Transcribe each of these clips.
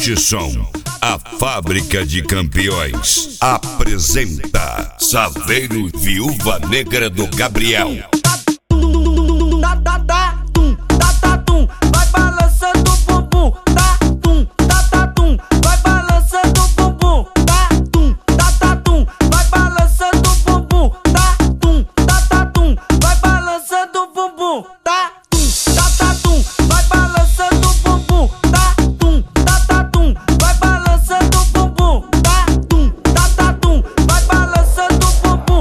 Multissom, a fábrica de campeões, apresenta Saveiro Viúva Negra do Gabriel. Vai balançando o bumbum, vai balançando o bumbum, vai balançando o bumbum, vai balançando o bumbum, vai balançando o bumbum, vai balançando o bumbum, vai balançando o bumbum,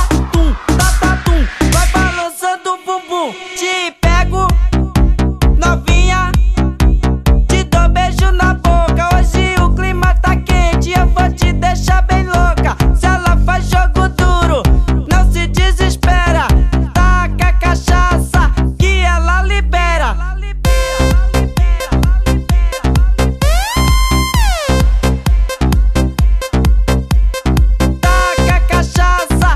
vai balançando o bumbum. Te pego, novinha, te dou beijo na boca. Hoje o clima tá quente, eu vou te deixar bem louca. Se ela faz jogo duro, não se desespera. Taca a cachaça que ela libera. Taca a cachaça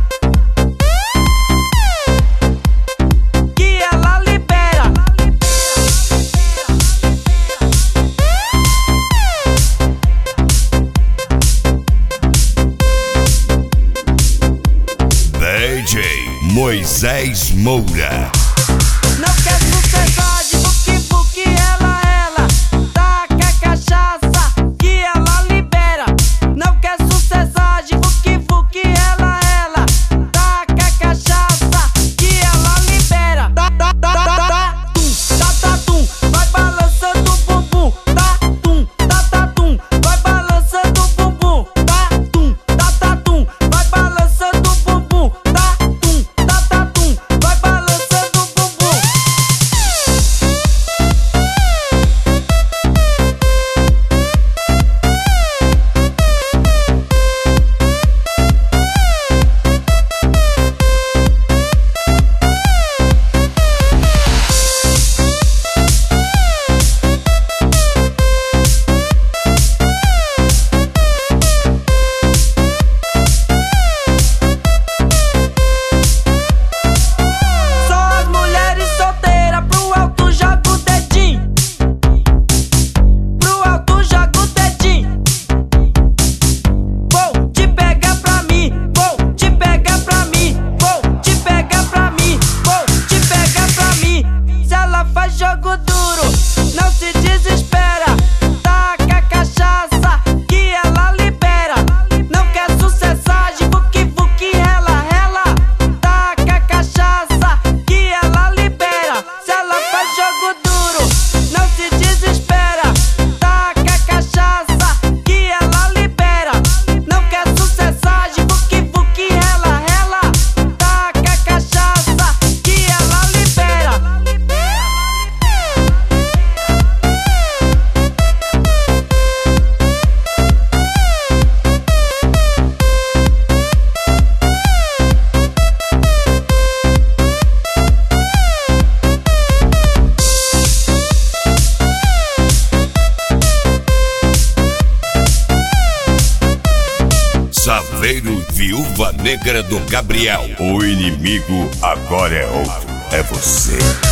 que ela libera. DJ Moisés Moura. Não quer sucesso de buque-buque, ela taca a cachaça que ela libera. Não quer sucesso de buque-buque, ela taca a cachaça que ela libera. Vai balançando o bumbum, vai balançando o bumbum, vai balançando o bumbum, vai balançando o bumbum. Só as mulheres solteiras, pro alto joga o dedinho. Pro alto joga o dedinho. Vou te pegar pra mim, vou te pegar pra mim, vou te pegar pra mim, vou te pegar pra mim. Se ela faz jogo duro, não se desespera. Taca a cachaça que ela libera. Não quer sucessagem, buque-buque, ela taca a cachaça que ela libera. Se ela faz jogo duro, não se desespera. Taca a cachaça que ela libera. Não quer sucessagem, buque-buque, ela taca a cachaça que ela libera. Saveiro Viúva Negra do Gabriel. O inimigo agora é outro, é você.